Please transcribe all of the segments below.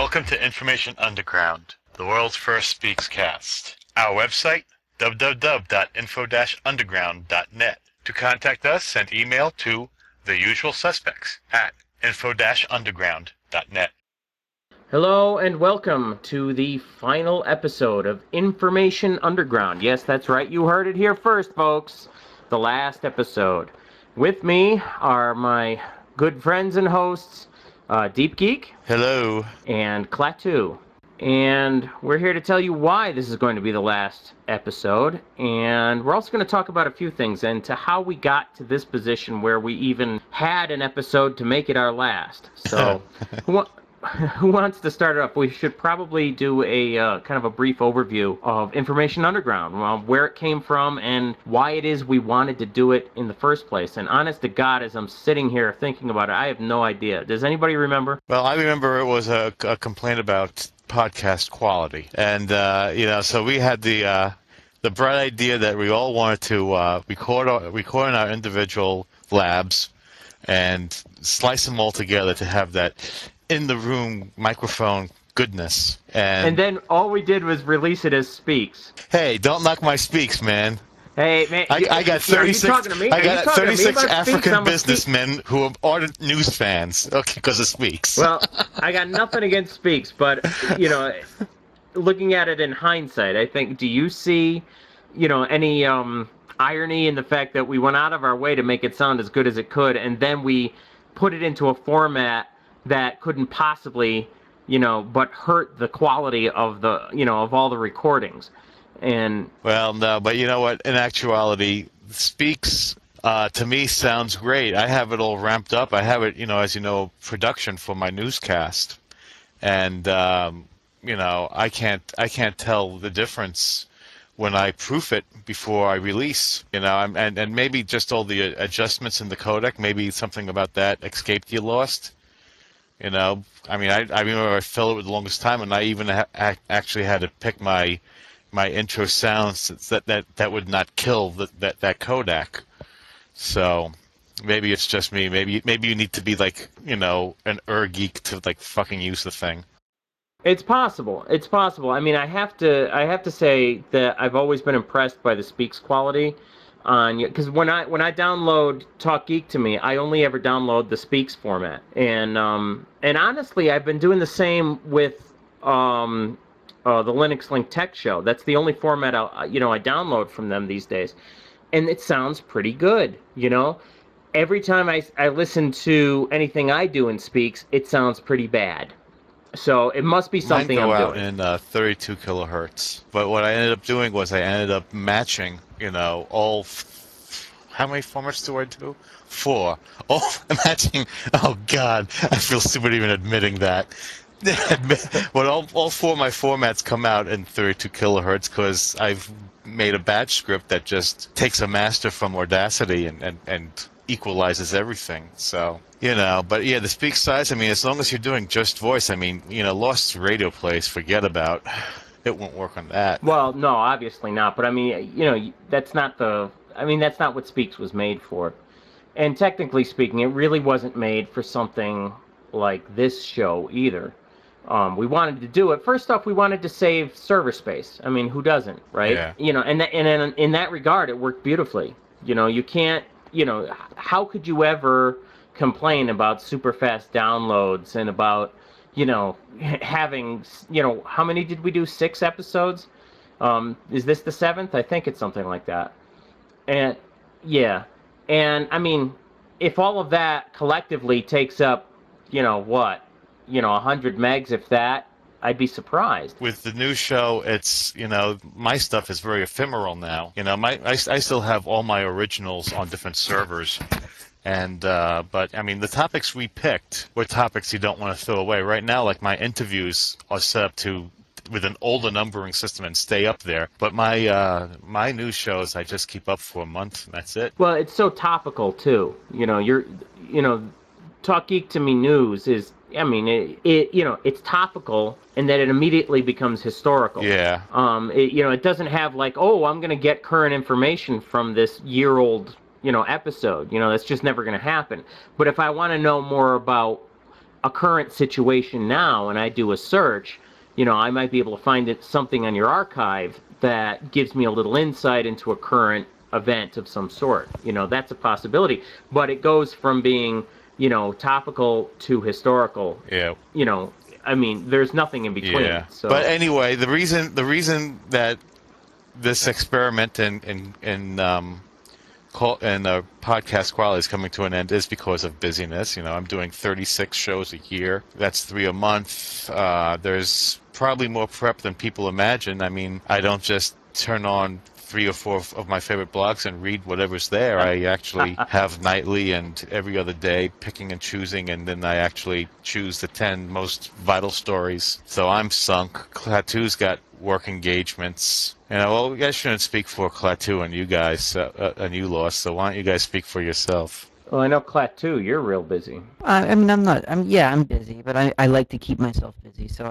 Welcome to Information Underground, the world's first Speaks cast. Our website, www.info-underground.net. To contact us, send email to theusualsuspects@info-underground.net. Hello and welcome to the final episode of Information Underground. Yes, that's right, you heard it here first, folks. The last episode. With me are my good friends and hosts, Deep Geek. Hello. And Klaatu. And we're here to tell you why this is going to be the last episode. And we're also going to talk about a few things and to how we got to this position where we even had an episode to make it our last. So, who wants to start it off? We should probably do a kind of a brief overview of Information Underground, where it came from and why it is we wanted to do it in the first place. And honest to God, as I'm sitting here thinking about it, I have no idea. Does anybody remember? Well, I remember it was a complaint about podcast quality. And, so we had the bright idea that we all wanted to record in our individual labs and slice them all together to have that in-the-room microphone goodness. And then all we did was release it as Speaks. Hey, don't knock my Speaks, man. Hey, man. I got 36. I got 36 African Speaks? businessmen who are ardent news fans. Okay, because of Speaks. Well, I got nothing against Speaks, but looking at it in hindsight, I think. Do you see, any irony in the fact that we went out of our way to make it sound as good as it could, and then we put it into a format that couldn't possibly, but hurt the quality of the, of all the recordings. And well, no, but you know what? In actuality, Speaks to me sounds great. I have it all ramped up. I have it, as you know, production for my newscast, and I can't tell the difference when I proof it before I release. And maybe just all the adjustments in the codec. Maybe something about that escaped you lost. I remember I filled it with the longest time, and I even actually had to pick my intro sounds that would not kill that codec. So maybe it's just me. Maybe you need to be like an geek to like fucking use the thing. It's possible. It's possible. I mean, I have to say that I've always been impressed by the Speaks quality. Because when I download Talk Geek to Me, I only ever download the Speaks format, and honestly, I've been doing the same with the Linux Link Tech Show. That's the only format I download from them these days, and it sounds pretty good. Every time I listen to anything I do in Speaks, it sounds pretty bad. So it must be something I'm doing. Mine go out in 32 kilohertz. But what I ended up doing was I ended up matching, all. How many formats do I do? 4. All matching. Oh God, I feel stupid even admitting that. But all 4 of my formats come out in 32 kilohertz because I've made a batch script that just takes a master from Audacity and equalizes everything. So. But yeah, the Speak size, as long as you're doing just voice, lost radio plays, forget about. It won't work on that. Well, no, obviously not. But that's not what Speaks was made for. And technically speaking, it really wasn't made for something like this show either. We wanted to do it. First off, we wanted to save server space. Who doesn't, right? Yeah. And in that regard, it worked beautifully. You can't, how could you ever complain about super fast downloads and about having how many did we do? 6 episodes? Is this the 7th? I think it's something like that. And yeah, and if all of that collectively takes up 100 megs, if that, I'd be surprised. With the new show, it's, my stuff is very ephemeral now. I still have all my originals on different servers. And, but the topics we picked were topics you don't want to throw away. Right now, like my interviews are set up with an older numbering system and stay up there. But my news shows, I just keep up for a month, and that's it. Well, it's so topical, too. Talk Geek to Me news is, it's topical in that it immediately becomes historical. Yeah. It doesn't have like, I'm going to get current information from this year-old episode. That's just never going to happen. But if I want to know more about, a current situation now and I do a search, I might be able to find something on your archive that gives me a little insight into a current event of some sort. That's a possibility. But it goes from being, topical to historical. Yeah. I mean, there's nothing in between. Yeah. So. But anyway, the reason that this experiment in podcast quality is coming to an end is because of busyness. I'm doing 36 shows a year. That's 3 a month. There's probably more prep than people imagine. I mean, I don't just turn on 3 or 4 of my favorite blogs and read whatever's there. I actually have nightly and every other day picking and choosing, and then I actually choose the 10 most vital stories. So I'm sunk. Klaatu's got work engagements. Well, I shouldn't speak for Klaatu and you guys, and you, Lost. So why don't you guys speak for yourself? Well, I know Klaatu, you're real busy. I mean, I'm busy, but I like to keep myself busy. So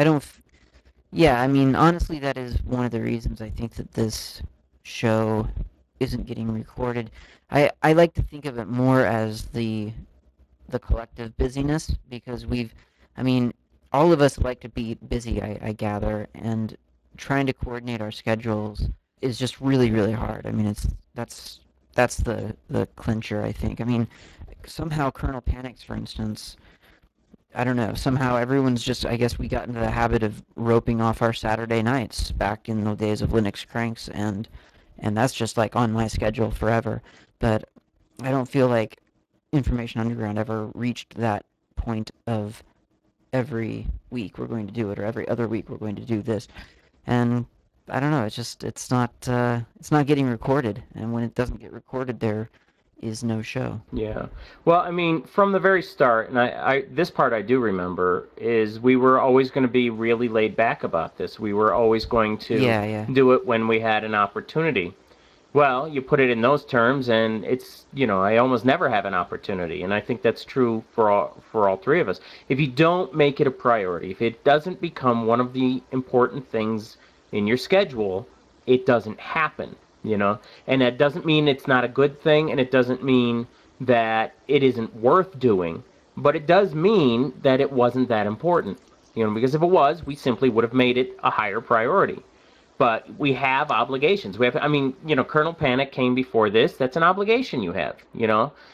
yeah, I mean, honestly, that is one of the reasons I think that this show isn't getting recorded. I like to think of it more as the collective busyness, because I mean, all of us like to be busy, I gather, and trying to coordinate our schedules is just really, really hard. I mean, that's the clincher, I think. I mean, somehow Colonel Panics, for instance, I don't know, somehow everyone's just, I guess we got into the habit of roping off our Saturday nights back in the days of Linux Cranks, and that's just like on my schedule forever. But I don't feel like Information Underground ever reached that point of every week we're going to do it, or every other week we're going to do this. And I don't know, it's not getting recorded, and when it doesn't get recorded, there is no show. Yeah. Well, I mean, from the very start, and I this part I do remember, is we were always going to be really laid back about this. We were always going to do it when we had an opportunity. Well, you put it in those terms, and it's, I almost never have an opportunity, and I think that's true for all three of us. If you don't make it a priority, if it doesn't become one of the important things in your schedule, it doesn't happen, And that doesn't mean it's not a good thing, and it doesn't mean that it isn't worth doing, but it does mean that it wasn't that important, because if it was, we simply would have made it a higher priority. But we have obligations. Colonel Panic came before this. That's an obligation you have, you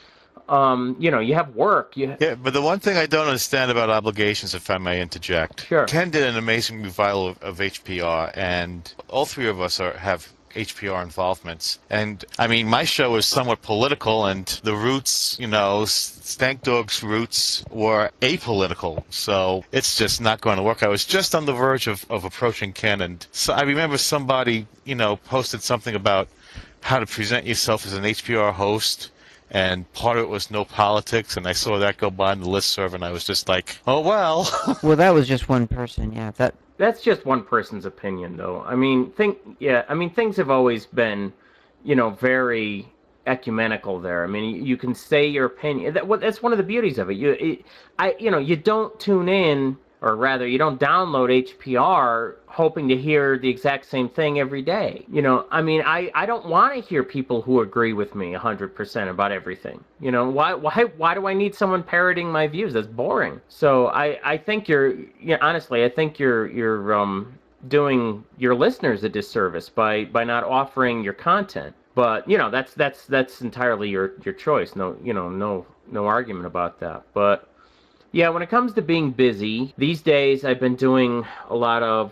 have work. Yeah, but the one thing I don't understand about obligations, if I may interject. Sure. Ken did an amazing revival of HPR, and all three of us have HPR involvements. And I mean, my show is somewhat political, and the roots, Stank Dog's roots were apolitical. So it's just not going to work. I was just on the verge of approaching Ken, and so I remember somebody, posted something about how to present yourself as an HPR host. And part of it was no politics, and I saw that go by on the listserv, and I was just like, oh, well. Well, that was just one person, yeah. That's just one person's opinion, though. I mean, things have always been, very ecumenical there. I mean, you can say your opinion. That's one of the beauties of it. You don't tune in, or rather, you don't download HPR hoping to hear the exact same thing every day. I don't want to hear people who agree with me 100% about everything. Why do I need someone parroting my views? That's boring. So I think honestly, I think you're doing your listeners a disservice by not offering your content. But that's entirely your choice. No argument about that. But yeah, when it comes to being busy, these days I've been doing a lot of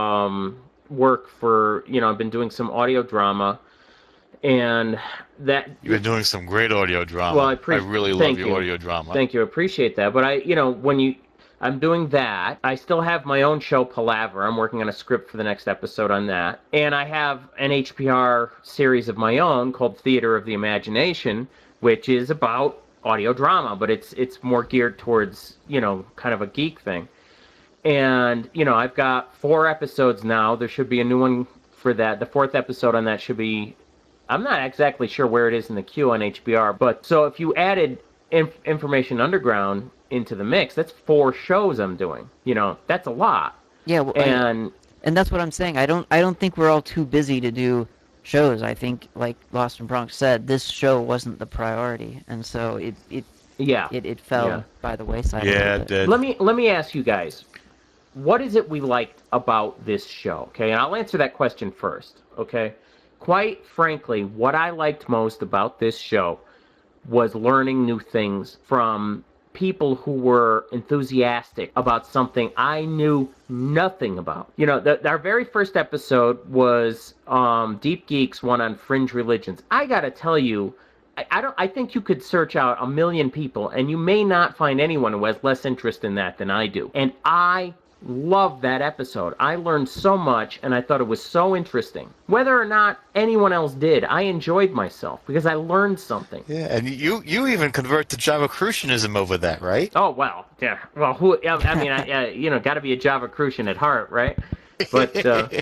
work for, I've been doing some audio drama, and that... You've been doing some great audio drama. Well, I really love your audio drama. Thank you, I appreciate that. But I'm doing that. I still have my own show, Palaver. I'm working on a script for the next episode on that. And I have an HPR series of my own called Theater of the Imagination, which is about audio drama, but it's more geared towards, kind of a geek thing. And, I've got 4 episodes now. There should be a new one for that. The 4th episode on that should be, I'm not exactly sure where it is in the queue on HBR, but so if you added Information Underground into the mix, that's 4 shows I'm doing. That's a lot. Yeah, well, and that's what I'm saying. I don't think we're all too busy to do shows. I think, like Lost in Bronx said, this show wasn't the priority, and so Yeah. It fell Yeah. by the wayside a Yeah, little it bit. did. Let me ask you guys, what is it we liked about this show? Okay, and I'll answer that question first. Okay, quite frankly, what I liked most about this show was learning new things from people who were enthusiastic about something I knew nothing about. You know, our very first episode was Deep Geeks one on fringe religions. I gotta tell you, I don't. I think you could search out a million people, and you may not find anyone who has less interest in that than I do. And I loved that episode. I learned so much, and I thought it was so interesting. Whether or not anyone else did, I enjoyed myself because I learned something. Yeah, and you even convert to Java-Crucianism over that, right? Oh well, yeah. Well, who? I mean, you know, got to be a Java Crucian at heart, right? But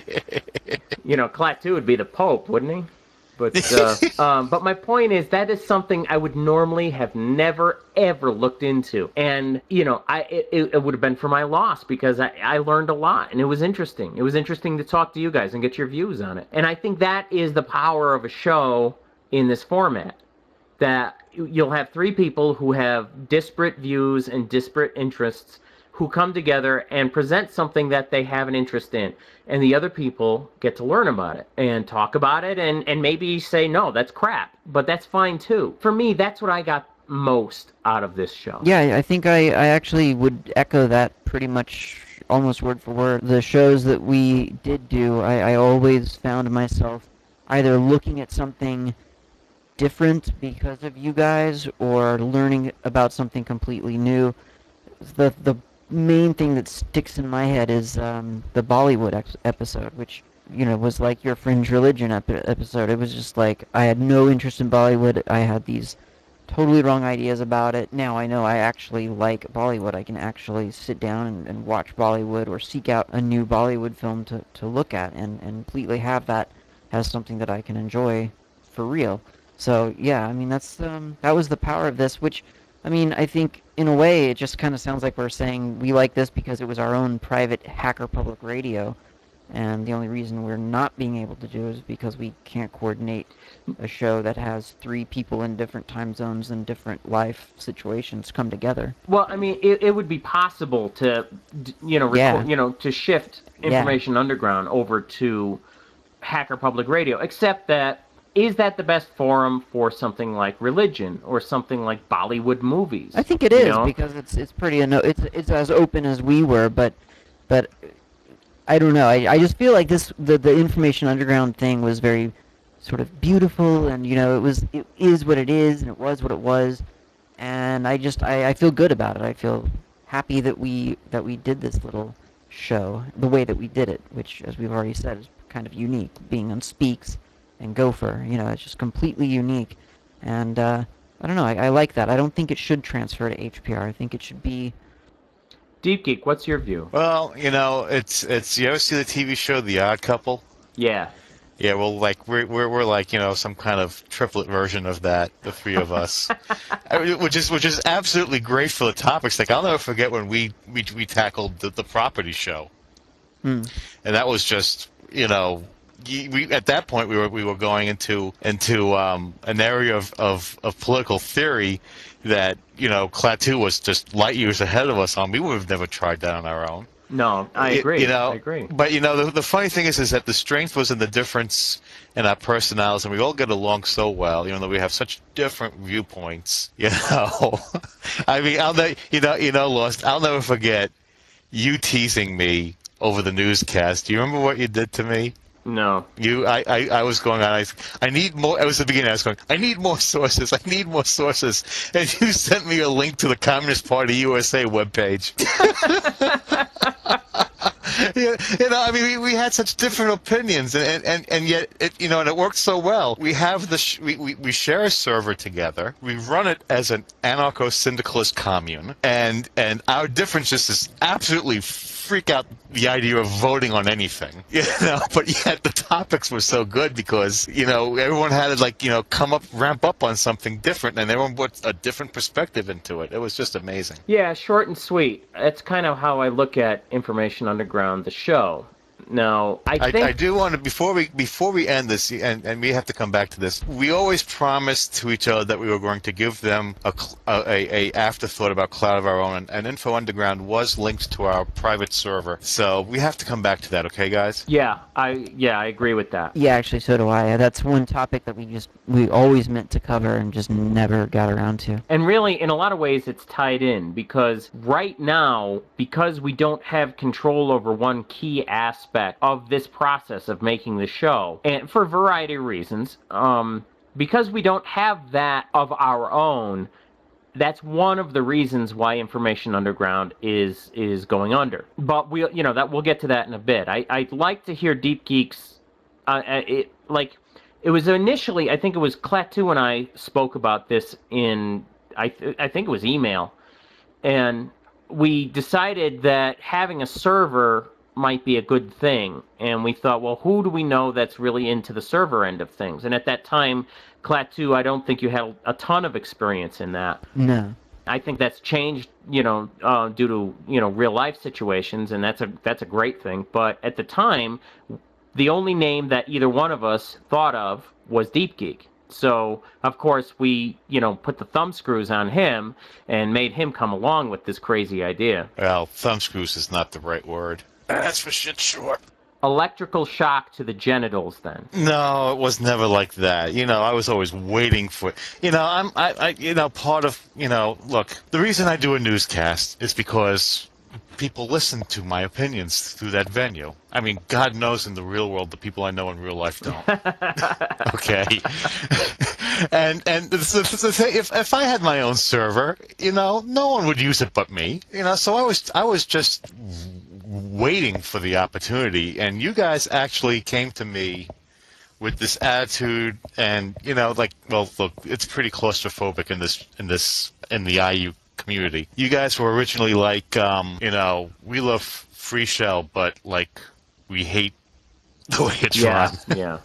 you know, Klaatu would be the Pope, wouldn't he? But my point is that is something I would normally have never ever looked into, and you know, it would have been for my loss because I learned a lot and it was interesting. It was interesting to talk to you guys and get your views on it, and I think that is the power of a show in this format. That you'll have three people who have disparate views and disparate interests who come together and present something that they have an interest in, and the other people get to learn about it and talk about it and maybe say, no, that's crap, but that's fine too. For me, that's what I got most out of this show. Yeah, I think I actually would echo that pretty much almost word for word. The shows that we did do, I always found myself either looking at something different because of you guys or learning about something completely new. The main thing that sticks in my head is the Bollywood episode, which, you know, was like your fringe religion episode. It was just like I had no interest in Bollywood. I had these totally wrong ideas about it. Now I know I actually like Bollywood. I can actually sit down and watch Bollywood or seek out a new Bollywood film to look at and completely have that as something that I can enjoy for real. So yeah, I mean that was the power of this, which I mean I think in a way it just kind of sounds like we're saying we like this because it was our own private hacker public radio, and the only reason we're not being able to do it is because we can't coordinate a show that has three people in different time zones and different life situations come together. Well, I mean, it would be possible to, you know, Yeah. to shift Information Underground over to Hacker Public Radio, except that is that the best forum for something like religion or something like Bollywood movies? I think it you is know? because it's pretty it's as open as we were, but I don't know. I just feel like the Information Underground thing was very sort of beautiful, and you know it is what it is, and it was what it was, and I feel good about it. I feel happy that we did this little show the way that we did it, which, as we've already said, is kind of unique. Being on Speaks and Gopher, you know, it's just completely unique, and I don't know. I like that. I don't think it should transfer to HPR. I think it should be. Deep Geek, what's your view? Well, you know, it's you ever see the TV show The Odd Couple? Yeah. Yeah, well, like we're like, you know, some kind of triplet version of that, the three of us, which is absolutely great for the topics. Like I'll never forget when we tackled the property show, and that was just, you know, we at that point we were going into an area of political theory that, you know, Klaatu was just light years ahead of us on. We would have never tried that on our own. No, I agree. You know, I agree. But you know, the funny thing is that the strength was in the difference in our personalities, and we all get along so well, even though we have such different viewpoints. You know, I mean, Lost. I'll never forget you teasing me over the newscast. Do you remember what you did to me? No. I was going on. I need more. It was the beginning. I was going, I need more sources. I need more sources. And you sent me a link to the Communist Party USA webpage. You know, I mean, we had such different opinions, and yet, you know, and it worked so well. We have we share a server together. We run it as an anarcho-syndicalist commune, and our differences is absolutely freak out the idea of voting on anything, you know. But yet the topics were so good because, you know, everyone had to, like, you know, ramp up on something different, and everyone put a different perspective into it. It was just amazing. Yeah, short and sweet. That's kind of how I look at Information Underground, the show. Now, I I think do want to before we end this, and we have to come back to this. We always promised to each other that we were going to give them a afterthought about Cloud of Our Own, and Info Underground was linked to our private server, so we have to come back to that. Okay, guys? yeah, I agree with that. Yeah, actually, so do I. That's one topic that we always meant to cover and just never got around to. And really, in a lot of ways, it's tied in because right now, because we don't have control over one key aspect of this process of making the show, and for a variety of reasons, because we don't have that of our own, that's one of the reasons why Information Underground is going under. But we'll get to that in a bit. I'd like to hear Deep Geek's, it was initially, I think it was Klaatu and I spoke about this in, I think it was email, and we decided that having a server might be a good thing, and we thought, well, who do we know that's really into the server end of things? And at that time, Klaatu, I don't think you had a ton of experience in that. No. I think that's changed, due to real life situations, and that's a great thing. But at the time, the only name that either one of us thought of was Deep Geek. So, of course, we, put the thumb screws on him and made him come along with this crazy idea. Well, thumbscrews is not the right word. That's for shit sure. Electrical shock to the genitals, then. No, it was never like that. I was always waiting for it. Part of, look, the reason I do a newscast is because people listen to my opinions through that venue. I mean, God knows in the real world, the people I know in real life don't. Okay. and if I had my own server, no one would use it but me. So I was just waiting for the opportunity, and you guys actually came to me with this attitude, and well, look, it's pretty claustrophobic in the IU community. You guys were originally like, we love Free Shell, but we hate the way it's run. Yeah.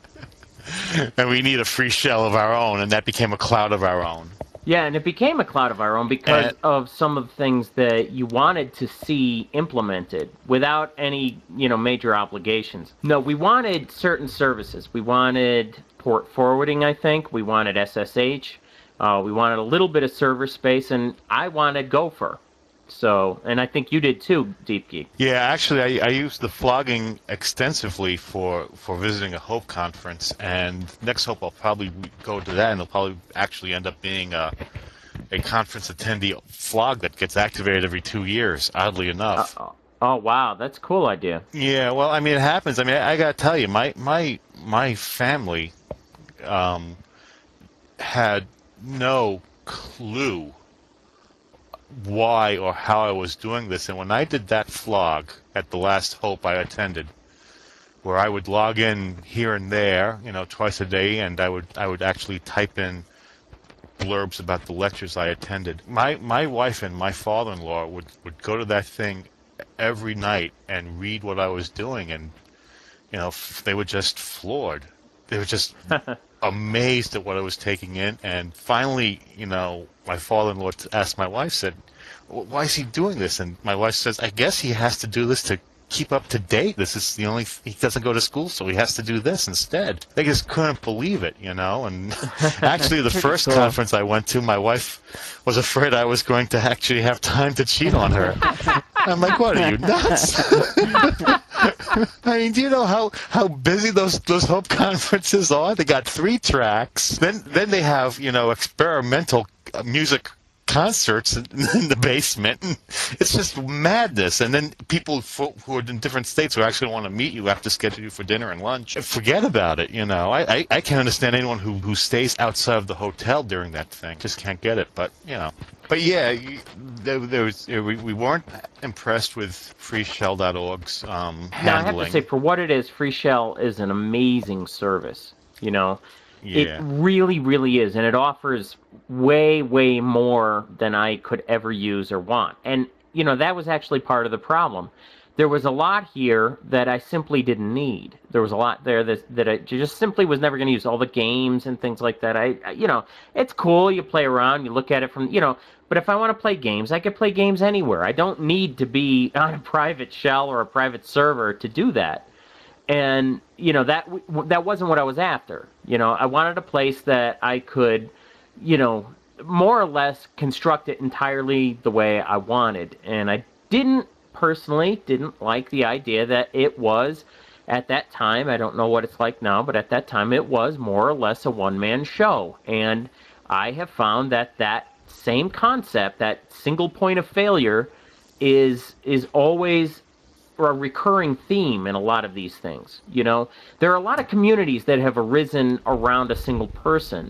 And we need a free shell of our own, and that became a Cloud of Our Own. Yeah, and it became a Cloud of Our Own because of some of the things that you wanted to see implemented without any, major obligations. No, we wanted certain services. We wanted port forwarding, I think. We wanted SSH. We wanted a little bit of server space, and I wanted Gopher. So, and I think you did too, Deep Geek. Yeah, actually, I used the flogging extensively for visiting a Hope conference, and next Hope I'll probably go to that, and it'll probably actually end up being a conference attendee flog that gets activated every 2 years, oddly enough. Oh, wow, that's a cool idea. Yeah, well, I mean, it happens. I mean, I gotta tell you, my family had no clue why or how I was doing this, and when I did that flog at the last Hope I attended, where I would log in here and there, twice a day, and I would actually type in blurbs about the lectures I attended. My wife and my father-in-law would go to that thing every night and read what I was doing, and they were just floored. They were just amazed at what I was taking in, and finally, my father-in-law asked my wife, said, "Why is he doing this?" And my wife says, "I guess he has to do this to keep up to date. This is he doesn't go to school, so he has to do this instead." They just couldn't believe it, And actually, the first cool. conference I went to, my wife was afraid I was going to actually have time to cheat on her. I'm like, "What are you, nuts?" I mean, do you know how busy those Hope conferences are? They got 3 tracks. Then they have experimental music concerts in the basement. It's just madness. And then people who are in different states who actually want to meet you have to schedule you for dinner and lunch. Forget about it. I can't understand anyone who stays outside of the hotel during that thing. Just can't get it. But But yeah, we weren't impressed with freeshell.org's handling. Now, I have to say, for what it is, FreeShell is an amazing service. It really, really is, and it offers way, way more than I could ever use or want. And, that was actually part of the problem. there was a lot here that I simply didn't need. There was a lot there that I just simply was never going to use. All the games and things like that. It's cool. You play around, you look at it from, but if I want to play games, I could play games anywhere. I don't need to be on a private shell or a private server to do that. And, that wasn't what I was after. I wanted a place that I could, more or less construct it entirely the way I wanted. And I personally didn't like the idea that it was, at that time, I don't know what it's like now, but at that time it was more or less a one-man show. And I have found that same concept, that single point of failure, is always a recurring theme in a lot of these things. There are a lot of communities that have arisen around a single person.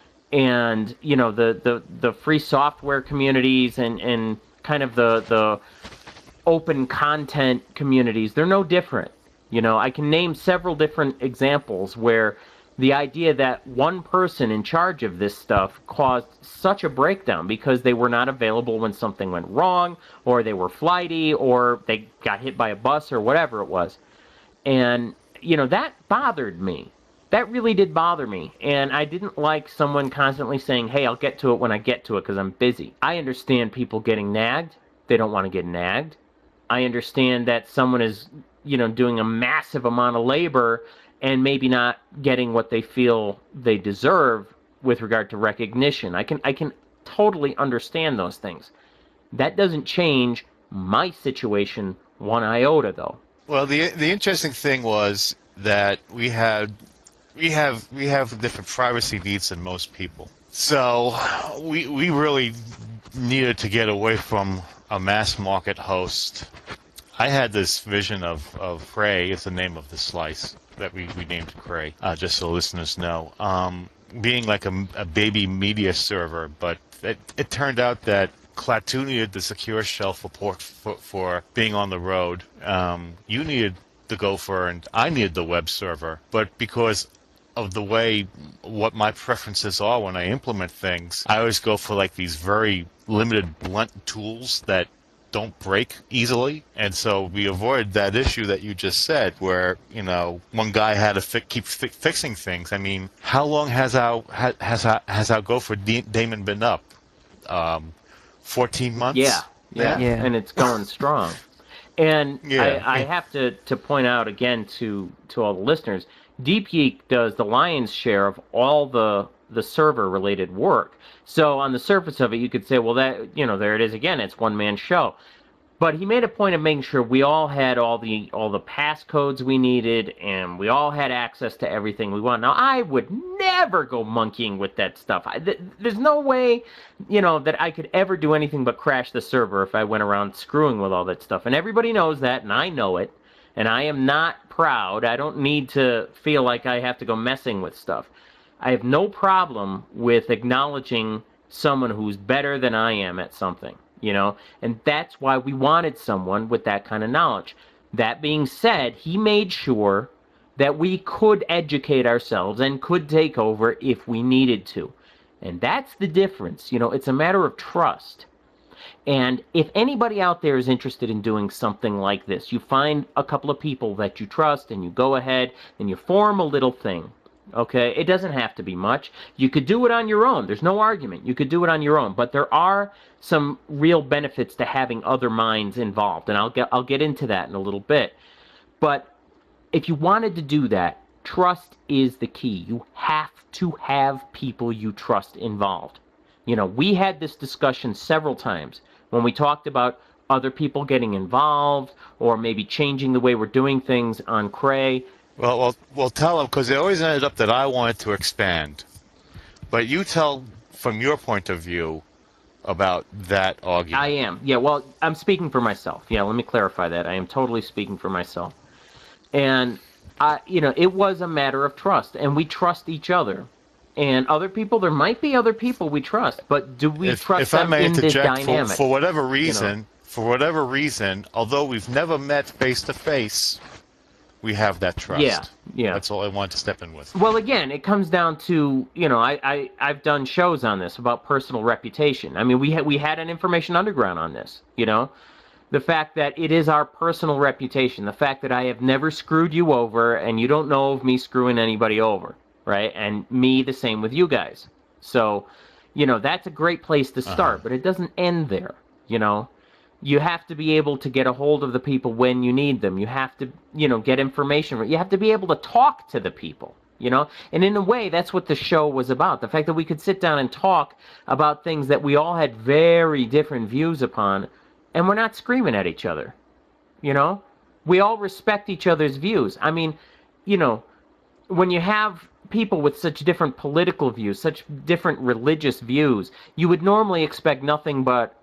And, the free software communities and kind of the open content communities, they're no different. I can name several different examples where the idea that one person in charge of this stuff caused such a breakdown because they were not available when something went wrong, or they were flighty, or they got hit by a bus, or whatever it was. And, that bothered me. That really did bother me. And I didn't like someone constantly saying, hey, I'll get to it when I get to it because I'm busy. I understand people getting nagged. They don't want to get nagged. I understand that someone is, doing a massive amount of labor and maybe not getting what they feel they deserve with regard to recognition. I can totally understand those things. That doesn't change my situation one iota, though. Well, the interesting thing was that we have different privacy needs than most people. So we really needed to get away from a mass market host. I had this vision of Cray, is the name of the slice that we named Cray, just so listeners know, being like a baby media server, but it turned out that Klaatu needed the secure shell for being on the road. You needed the Gopher, and I needed the web server, but because of the way what my preferences are when I implement things, I always go for like these very limited blunt tools that don't break easily, and so we avoided that issue that you just said, where one guy had to keep fixing things. I mean, how long has our Gopher daemon been up? 14 months. Yeah, and it's going strong. And I have to point out again to all the listeners, DeepYeek does the lion's share of all the server related work. So on the surface of it, you could say, well, that there it is again. It's one man show. But he made a point of making sure we all had all the passcodes we needed, and we all had access to everything we want. Now, I would never go monkeying with that stuff. There's no way, that I could ever do anything but crash the server if I went around screwing with all that stuff. And everybody knows that, and I know it. And I am not proud. I don't need to feel like I have to go messing with stuff. I have no problem with acknowledging someone who's better than I am at something, and that's why we wanted someone with that kind of knowledge. That being said, he made sure that we could educate ourselves and could take over if we needed to. And that's the difference. It's a matter of trust. And if anybody out there is interested in doing something like this, you find a couple of people that you trust and you go ahead and you form a little thing. Okay, it doesn't have to be much. You could do it on your own. There's no argument. You could do it on your own, but there are some real benefits to having other minds involved, and I'll get into that in a little bit. But if you wanted to do that, trust is the key. You have to have people you trust involved. We had this discussion several times when we talked about other people getting involved or maybe changing the way we're doing things on Cray. Well, tell them, because it always ended up that I wanted to expand. But you tell from your point of view about that argument. I am. Yeah, well, I'm speaking for myself. Yeah, let me clarify that. I am totally speaking for myself. And, it was a matter of trust, and we trust each other. And other people, there might be other people we trust, but do we trust them in this dynamic? For whatever reason, although we've never met face to face, we have that trust. Yeah. That's all I want to step in with. Well, again, it comes down to, I've done shows on this about personal reputation. I mean, we had an Information Underground on this, the fact that it is our personal reputation, the fact that I have never screwed you over and you don't know of me screwing anybody over, right? And me the same with you guys. So, that's a great place to start, but it doesn't end there, You have to be able to get a hold of the people when you need them. You have to, get information. You have to be able to talk to the people, And in a way, that's what the show was about. The fact that we could sit down and talk about things that we all had very different views upon, and we're not screaming at each other, We all respect each other's views. I mean, when you have people with such different political views, such different religious views, you would normally expect nothing but,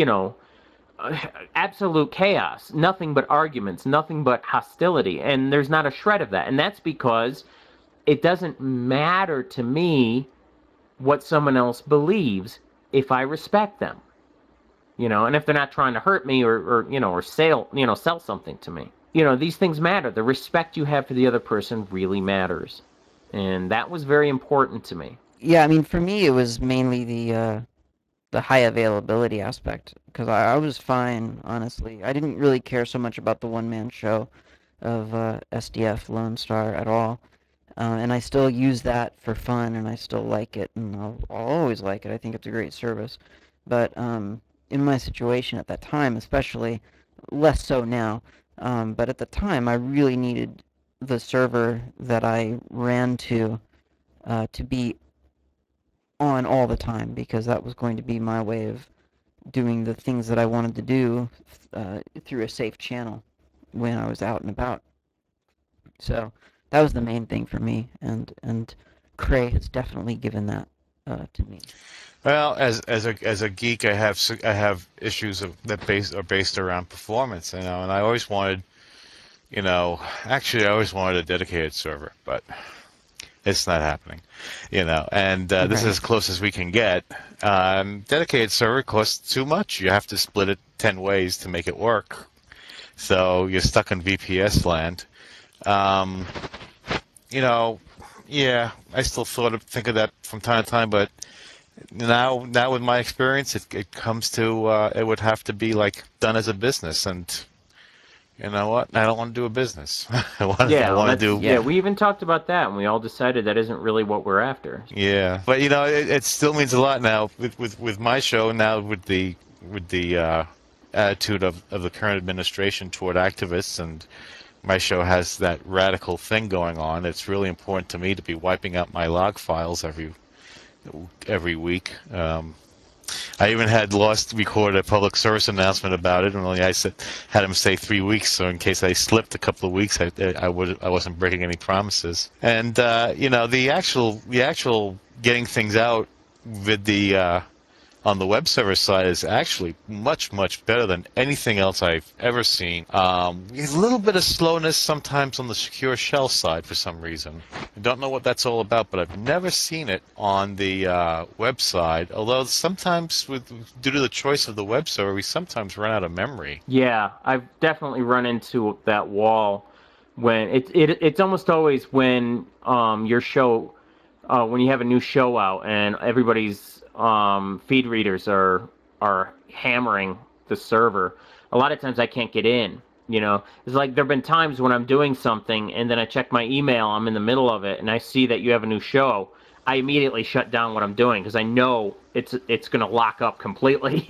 absolute chaos, nothing but arguments, nothing but hostility, and there's not a shred of that. And that's because it doesn't matter to me what someone else believes if I respect them, and if they're not trying to hurt me or sell something to me. These things matter. The respect you have for the other person really matters. And that was very important to me. Yeah, I mean, for me, it was mainly the high availability aspect, because I was fine, honestly. I didn't really care so much about the one-man show of SDF Lone Star at all. And I still use that for fun, and I still like it, and I'll always like it. I think it's a great service. But in my situation at that time, especially, less so now, but at the time, I really needed the server that I ran to be on all the time, because that was going to be my way of doing the things that I wanted to do through a safe channel when I was out and about. So that was the main thing for me, and Cray has definitely given that to me. Well, as a geek, I have issues that are based around performance, and I always wanted, actually I always wanted a dedicated server, but it's not happening, and this is as close as we can get. Dedicated server costs too much. You have to split it 10 ways to make it work, so you're stuck in VPS land. Yeah, I still think of that from time to time, but now with my experience, it comes to it would have to be done as a business, and you know what? I don't want to do a business. I want to do. Yeah, we even talked about that, and we all decided that isn't really what we're after. Yeah, but it still means a lot now with my show now with the attitude of the current administration toward activists, and my show has that radical thing going on. It's really important to me to be wiping out my log files every week. I even had Lost record a public service announcement about it, and only I had him say 3 weeks, so in case I slipped a couple of weeks, I wasn't breaking any promises. And the actual getting things out with the on the web server side is actually much better than anything else I've ever seen. A little bit of slowness sometimes on the secure shell side for some reason. I don't know what that's all about, but I've never seen it on the web side. Although sometimes, due to the choice of the web server, we sometimes run out of memory. Yeah, I've definitely run into that wall when it's almost always when your show, when you have a new show out and everybody's feed readers are hammering the server. A lot of times I can't get in. It's like there have been times when I'm doing something and then I check my email, I'm in the middle of it, and I see that you have a new show. I immediately shut down what I'm doing because I know it's going to lock up completely.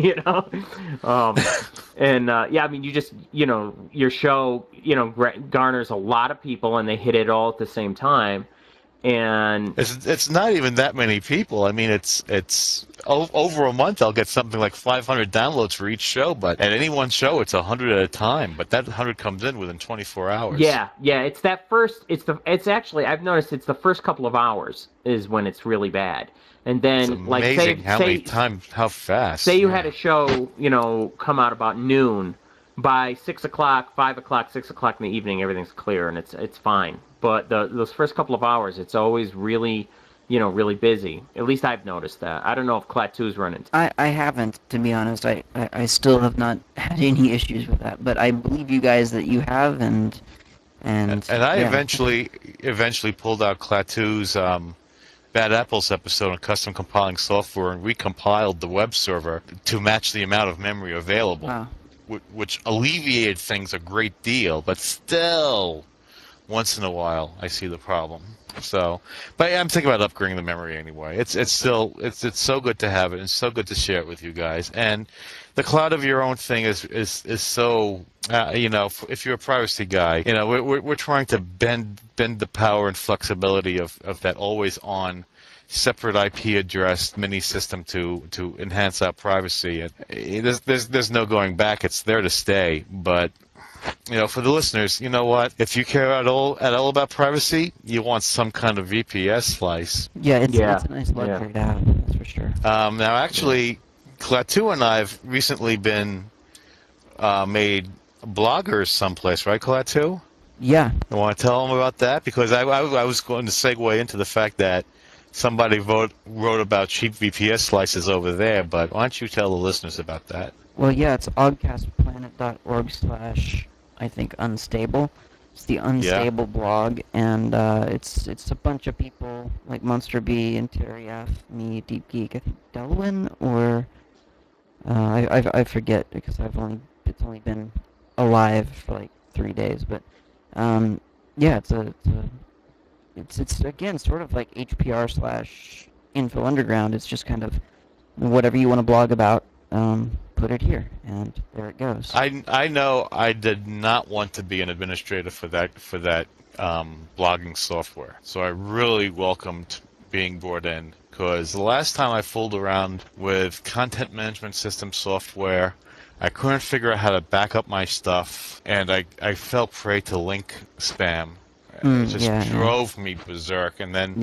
And yeah, I mean, you just your show garners a lot of people and they hit it all at the same time. And it's not even that many people. I mean, it's over a month. I'll get something like 500 downloads for each show, but at any one show, it's 100 at a time. But that 100 comes in within 24 hours. Yeah. It's that first. It's actually, I've noticed it's the first couple of hours is when it's really bad, and then it's amazing how fast. Say you had a show, come out about noon. By 6 o'clock, 5 o'clock, 6 o'clock in the evening, everything's clear and it's fine. But those first couple of hours, it's always really, really busy. At least I've noticed that. I don't know if Klaatu's running. I haven't, to be honest. I still have not had any issues with that. But I believe you guys that you have, and I eventually pulled out Klaatu's Bad Apples episode on custom compiling software and recompiled the web server to match the amount of memory available. Wow. which alleviated things a great deal, but still, once in a while, I see the problem. So, but yeah, I'm thinking about upgrading the memory anyway. It's still it's so good to have it. It's so good to share it with you guys. And the cloud of your own thing is so if you're a privacy guy, we're trying to bend the power and flexibility of that always on separate IP address mini system to enhance our privacy. And there's no going back. It's there to stay. But for the listeners, you know what? If you care at all about privacy, you want some kind of VPS slice. Yeah, it's Yeah, a nice luxury to have, that's for sure. Now, actually, Klaatu and I have recently been made bloggers someplace, right, Klaatu? Yeah. I want to tell them about that because I was going to segue into the fact that somebody wrote about cheap VPS slices over there, but why don't you tell the listeners about that? Well, yeah, it's ogcastplanet.org/ I think unstable. It's the unstable blog, and it's a bunch of people like Monster B and Terry F, me, Deep Geek, I think Delwyn, or I forget because it's only been alive for like 3 days, but yeah, it's again sort of like HPR / Info Underground. It's just kind of whatever you want to blog about. Put it here, and there it goes. I know I did not want to be an administrator for that blogging software, so I really welcomed being brought in because the last time I fooled around with content management system software, I couldn't figure out how to back up my stuff, and I fell prey to link spam. It just drove me berserk, and then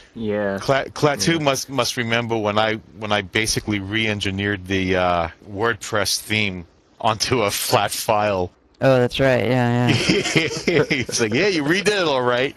Klaatu must remember when I basically re-engineered the WordPress theme onto a flat file. Oh, that's right. Yeah. He's like, yeah, you redid it all right.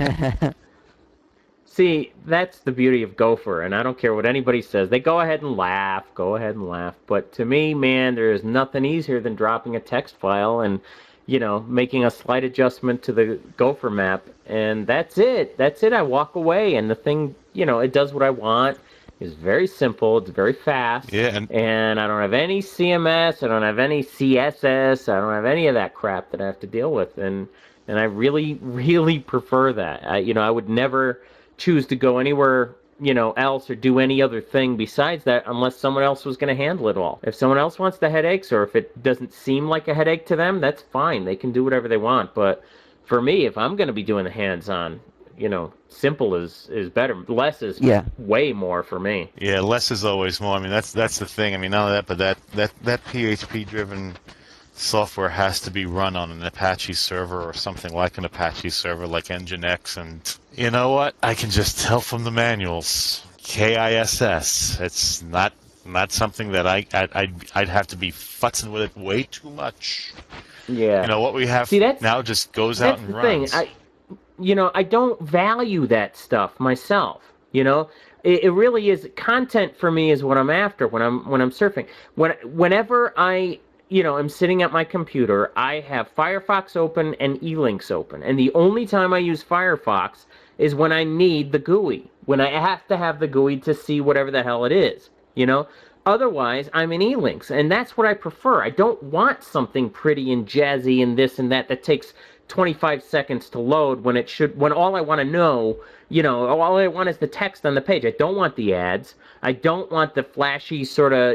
See, that's the beauty of Gopher, and I don't care what anybody says. They go ahead and laugh. But to me, man, there is nothing easier than dropping a text file and making a slight adjustment to the Gopher map, and that's it. I walk away, and the thing, it does what I want. It's very simple. It's very fast. Yeah, and I don't have any CMS. I don't have any CSS. I don't have any of that crap that I have to deal with, and I really, really prefer that. I would never choose to go anywhere else or do any other thing besides that unless someone else was going to handle it all. If someone else wants the headaches, or if it doesn't seem like a headache to them, that's fine. They can do whatever they want. But for me, if I'm going to be doing the hands-on, simple is better. Less is way more for me. Yeah, less is always more. I mean, that's the thing. I mean, not only that, but that PHP-driven software has to be run on an Apache server or something like an Apache server like Nginx, and you know what? I can just tell from the manuals. KISS. It's not something that I'd have to be futzing with it way too much. Yeah. What we have now just goes out and runs. That's the thing. I don't value that stuff myself. It really is content for me is what I'm after when I'm surfing. Whenever I'm sitting at my computer, I have Firefox open and eLinks open. And the only time I use Firefox is when I need the GUI, when I have to have the GUI to see whatever the hell it is, Otherwise, I'm in eLinks, and that's what I prefer. I don't want something pretty and jazzy and this and that takes 25 seconds to load when all I want to know, all I want is the text on the page. I don't want the ads. I don't want the flashy sort of,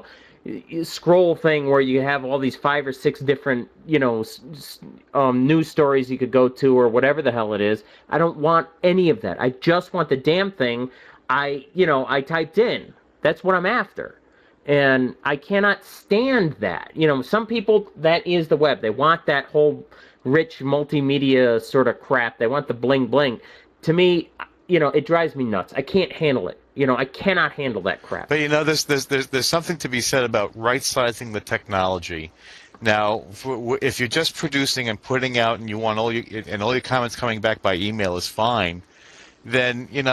scroll thing where you have all these 5 or 6 different news stories you could go to or whatever the hell it is. I don't want any of that. I just want the damn thing I typed in. That's what I'm after, and I cannot stand that. Some people, that is the web. They want that whole rich multimedia sort of crap. They want the bling bling. To me, it drives me nuts. I can't handle it. I cannot handle that crap. But there's something to be said about right-sizing the technology. Now, if you're just producing and putting out, and you want all your comments coming back by email is fine, then you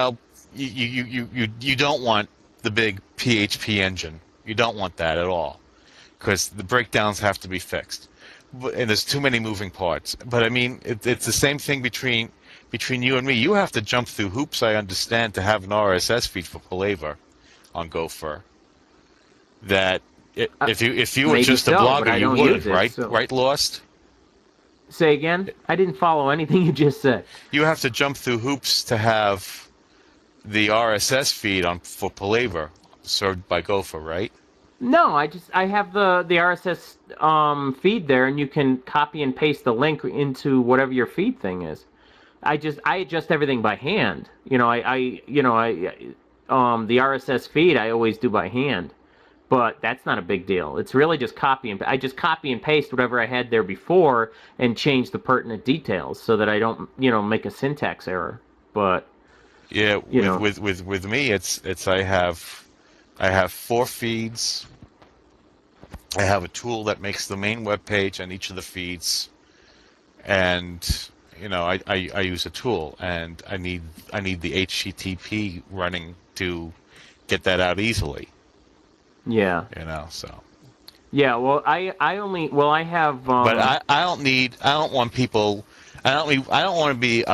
don't want the big PHP engine. You don't want that at all, because the breakdowns have to be fixed, and there's too many moving parts. But I mean, it's the same thing between you and me. You have to jump through hoops, I understand, to have an RSS feed for Palaver on Gopher that If you were Maybe just a so, but blogger, I you don't would, use it. right? So. Right, Lost? Say again? I didn't follow anything you just said. You have to jump through hoops to have the RSS feed on for Palaver served by Gopher, right? No, I have the RSS feed there, and you can copy and paste the link into whatever your feed thing is. I adjust everything by hand. The RSS feed I always do by hand, but that's not a big deal. It's really just I just copy and paste whatever I had there before and change the pertinent details so that I don't make a syntax error. But Yeah, you know, with me, it's I have 4 feeds. I have a tool that makes the main web page on each of the feeds, and I use a tool, and I need the HTTP running to get that out easily. yeah, So. yeah. Well, I have But I don't want people. I don't want to be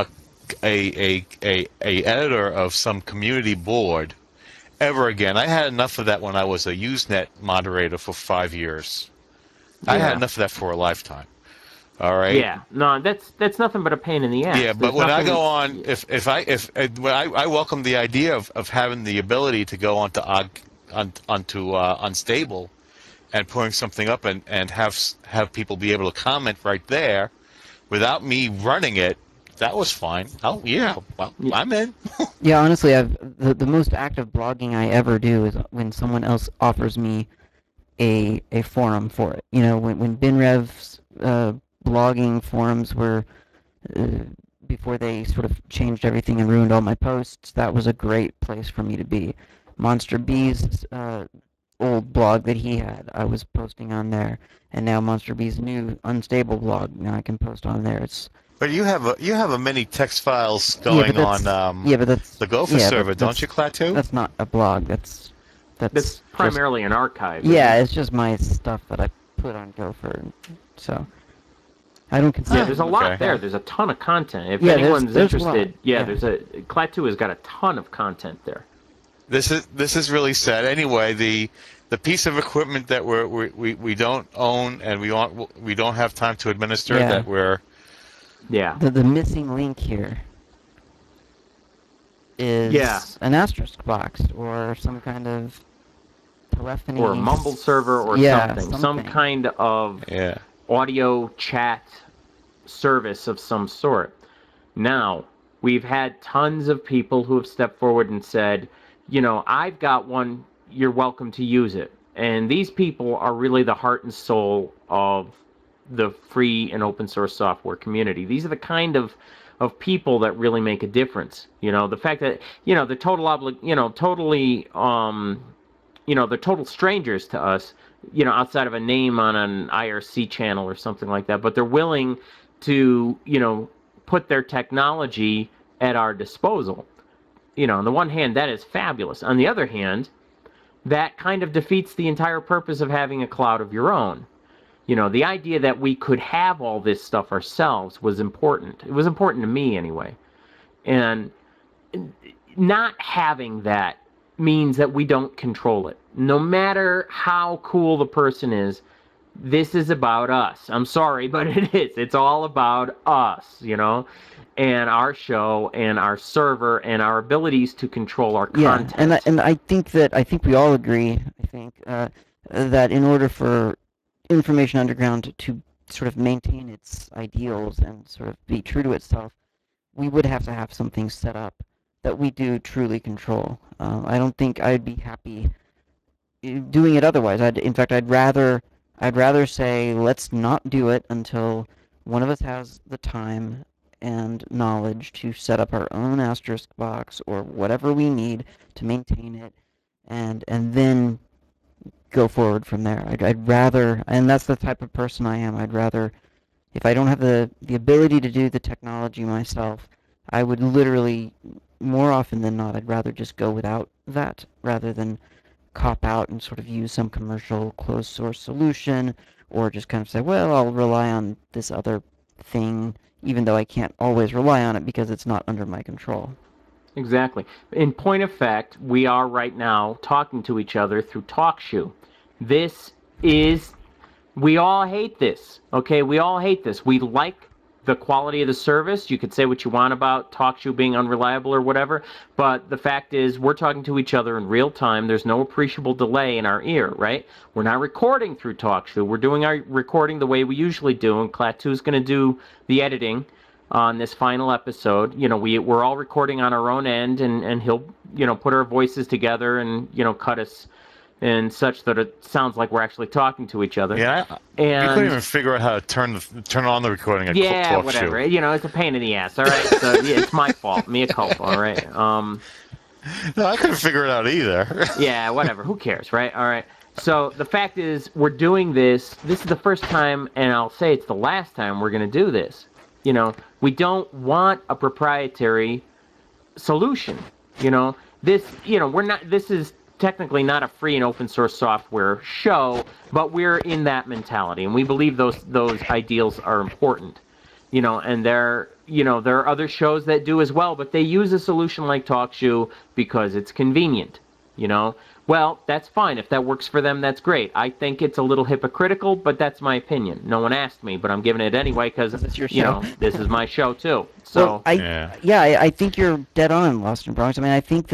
a editor of some community board ever again. I had enough of that when I was a Usenet moderator for 5 years. I had yeah. enough of that for a lifetime. All right. Yeah, no, that's nothing but a pain in the ass. Yeah, but There's when I nothing. go on, when I welcome the idea of having the ability to go onto Unstable and putting something up and have people be able to comment right there without me running it, that was fine. Oh yeah, well I'm in. Yeah, honestly, the most active blogging I ever do is when someone else offers me a forum for it. When BinRev's blogging forums were uh, before they sort of changed everything and ruined all my posts, that was a great place for me to be. Monster B's old blog that he had, I was posting on there, and now Monster B's new Unstable blog, now I can post on there. It's But you have a many text files yeah, but going on that's the Gopher yeah, server, but don't you, Klaatu? that's not a blog. That's That's just primarily an archive. yeah, it's just my stuff that I put on Gopher, so I don't consider. Yeah, there's a lot Okay. there. There's a ton of content. If Yeah, anyone's there's a lot. interested, there's Klaatu has got a ton of content there. This is really sad. Anyway, the piece of equipment that we don't own and we don't have time to administer Yeah. that we're Yeah. The missing link here is Yeah. an asterisk box or some kind of telephony Or a Mumble server or Yeah, something. Some something. kind of yeah. audio chat service of some sort. Now, we've had tons of people who have stepped forward and said, I've got one, you're welcome to use it. And these people are really the heart and soul of the free and open source software community. These are the kind of people that really make a difference. The fact that, the they're total strangers to us, outside of a name on an IRC channel or something like that, but they're willing to, put their technology at our disposal. On the one hand, that is fabulous. On the other hand, that kind of defeats the entire purpose of having a cloud of your own. The idea that we could have all this stuff ourselves was important. It was important to me anyway. And not having that means that we don't control it. No matter how cool the person is, this is about us. I'm sorry, but it is. It's all about us, and our show and our server and our abilities to control our content. Yeah, and I think we all agree. I think that in order for Information Underground to sort of maintain its ideals and sort of be true to itself, we would have to have something set up that we do truly control. I don't think I'd be happy doing it otherwise. In fact, I'd rather say let's not do it until one of us has the time and knowledge to set up our own asterisk box or whatever we need to maintain it, and then go forward from there. I'd rather, and that's the type of person I am. I'd rather, if I don't have the ability to do the technology myself, I would literally, more often than not, I'd rather just go without that rather than cop out and sort of use some commercial closed source solution, or just kind of say, well, I'll rely on this other thing, even though I can't always rely on it because it's not under my control. Exactly. In point of fact, we are right now talking to each other through TalkShoe. This is, we all hate this, okay? We all hate this. We like the quality of the service. You could say what you want about TalkShoe being unreliable or whatever, but the fact is we're talking to each other in real time. There's no appreciable delay in our ear, right? We're not recording through TalkShoe. We're doing our recording the way we usually do, and Klaatu's going to do the editing on this final episode. You know, we're all recording on our own end, and he'll, you know, put our voices together and, you know, cut us and such that it sounds like we're actually talking to each other. Yeah, we And couldn't even figure out how to turn on the recording at yeah, TalkShoe. whatever. You know, it's a pain in the ass. All right, so yeah, it's my fault. Mea culpa. All right. No, I couldn't figure it out either. Yeah, whatever. Who cares, right? All right. So the fact is, we're doing this. This is the first time, and I'll say it's the last time we're going to do this. You know, we don't want a proprietary solution. You know, this. You know, we're not. This is technically not a free and open source software show, but we're in that mentality, and we believe those ideals are important. You know, and there are other shows that do as well, but they use a solution like TalkShoe because it's convenient. You know, well, that's fine. If that works for them, that's great. I think it's a little hypocritical, but that's my opinion. No one asked me, but I'm giving it anyway because, It's your you show. know, this is my show too. So, Well, I think you're dead on, Lost in Bronx. I mean, I think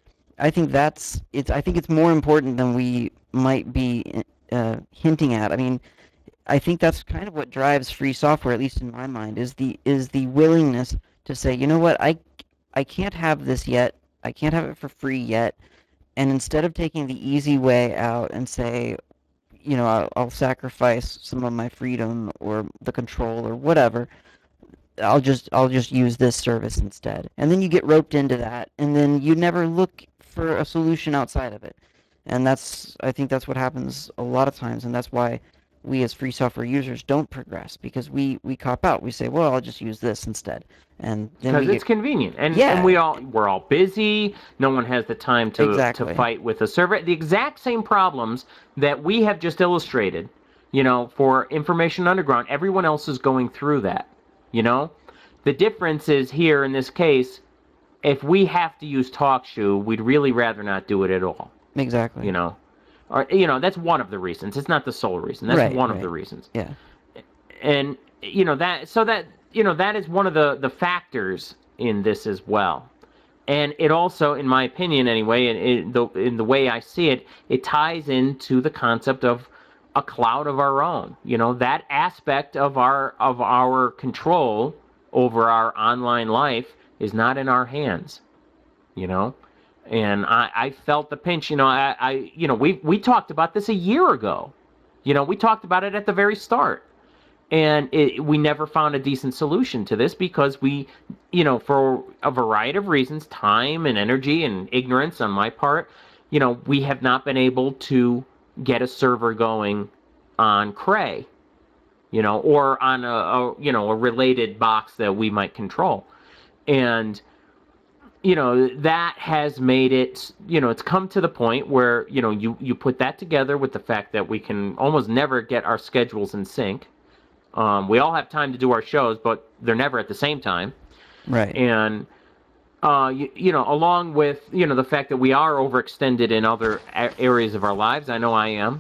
it's more important than we might be hinting at. I mean, I think that's kind of what drives free software, at least in my mind, is the willingness to say, you know what, I can't have this yet. I can't have it for free yet. And instead of taking the easy way out and say, you know, I'll sacrifice some of my freedom or the control or whatever, I'll just use this service instead. And then you get roped into that, and then you never look for a solution outside of it. And I think that's what happens a lot of times, and that's why we as free software users don't progress, because we cop out. We say, well, I'll just use this instead. And then because it's convenient, and we're all busy. No one has the time to fight with a server. The exact same problems that we have just illustrated, you know, for Information Underground. Everyone else is going through that. You know, the difference is here in this case, if we have to use TalkShoe, we'd really rather not do it at all. Exactly. You know, or you know, that's one of the reasons. It's not the sole reason. That's one of the reasons. Yeah. And you know that is one of the factors in this as well. And it also, in my opinion anyway, in the way I see it, it ties into the concept of a cloud of our own. You know, that aspect of our control over our online life is not in our hands. You know, and I felt the pinch. You know, we talked about this a year ago. You know, we talked about it at the very start. And we never found a decent solution to this because we, you know, for a variety of reasons, time and energy and ignorance on my part, you know, we have not been able to get a server going on Cray, you know, or on a related box that we might control. And, you know, that has made it, you know, it's come to the point where, you know, you put that together with the fact that we can almost never get our schedules in sync. We all have time to do our shows, but they're never at the same time. Right. And, you know, along with, you know, the fact that we are overextended in other areas of our lives, I know I am.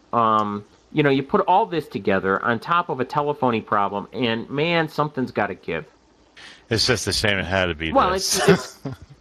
You know, you put all this together on top of a telephony problem, and man, something's got to give. It's just a shame it had to be. Well, this. it's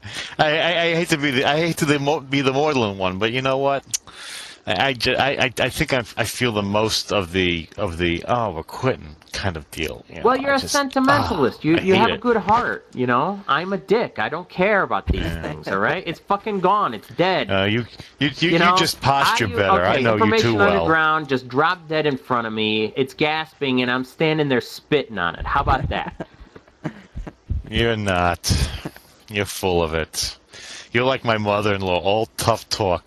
I hate to be the maudlin one, but you know what? I think I feel the most of the we're quitting kind of deal. You know? Well, you're a sentimentalist. You have a good heart. You know, I'm a dick. I don't care about these things. All right, it's fucking gone. It's dead. You just posture better. Okay, I know you too Information well. Underground just dropped dead in front of me. It's gasping, and I'm standing there spitting on it. How about that? You're not. You're full of it. You're like my mother-in-law, all tough talk.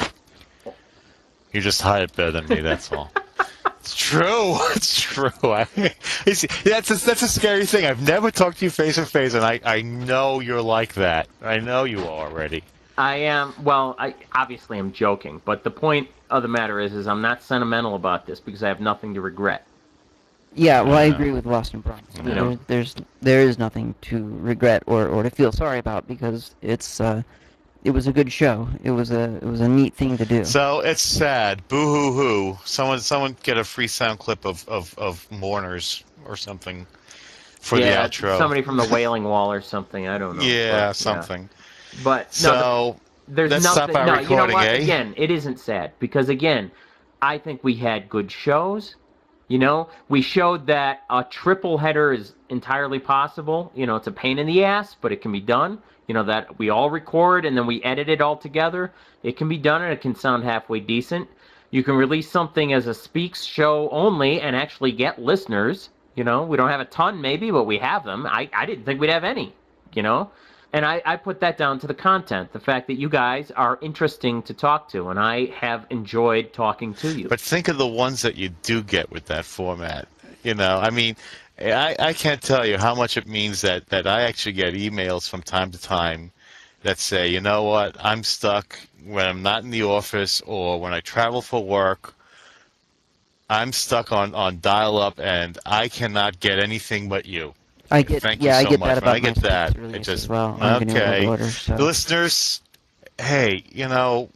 You just hide it better than me, that's all. It's true. It's true. That's a scary thing. I've never talked to you face to face, and I know you're like that. I know you are already. I am. Well, I obviously am joking, but the point of the matter is I'm not sentimental about this because I have nothing to regret. Yeah, well, I agree with Lost in Bronx. You know, there is nothing to regret or to feel sorry about because it's it was a good show. It was a neat thing to do. So it's sad. Boo hoo hoo. Someone get a free sound clip of mourners or something for the Yeah, outro. somebody from the Wailing Wall or something. I don't know. Yeah, but, something. But So no, there's let's nothing. stop our No, you know recording, what? eh? Again, it isn't sad because again, I think we had good shows. You know, we showed that a triple header is entirely possible. You know, it's a pain in the ass, but it can be done. You know, that we all record and then we edit it all together. It can be done and it can sound halfway decent. You can release something as a Speaks show only and actually get listeners. You know, we don't have a ton maybe, but we have them. I didn't think we'd have any, you know? And I put that down to the content, the fact that you guys are interesting to talk to, and I have enjoyed talking to you. But think of the ones that you do get with that format. You know, I mean, I can't tell you how much it means that I actually get emails from time to time that say, you know what, I'm stuck when I'm not in the office or when I travel for work. I'm stuck on dial-up and I cannot get anything but you. I get Thank you I so get much. that When I about my get that, Speaks it release just as well. On Vanilla okay. Order, so. Listeners, hey, you know,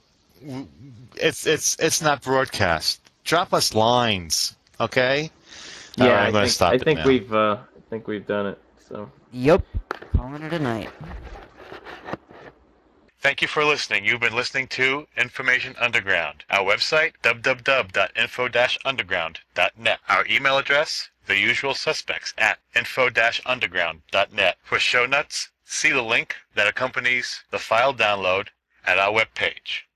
it's not broadcast. Drop us lines, okay? All Yeah, right, I'm going to stop I it think now. we've done it. So Yup. Calling it a night. Thank you for listening. You've been listening to Information Underground. Our website, www.info-underground.net. Our email address, the usual suspects at info-underground.net. For show notes, see the link that accompanies the file download at our webpage.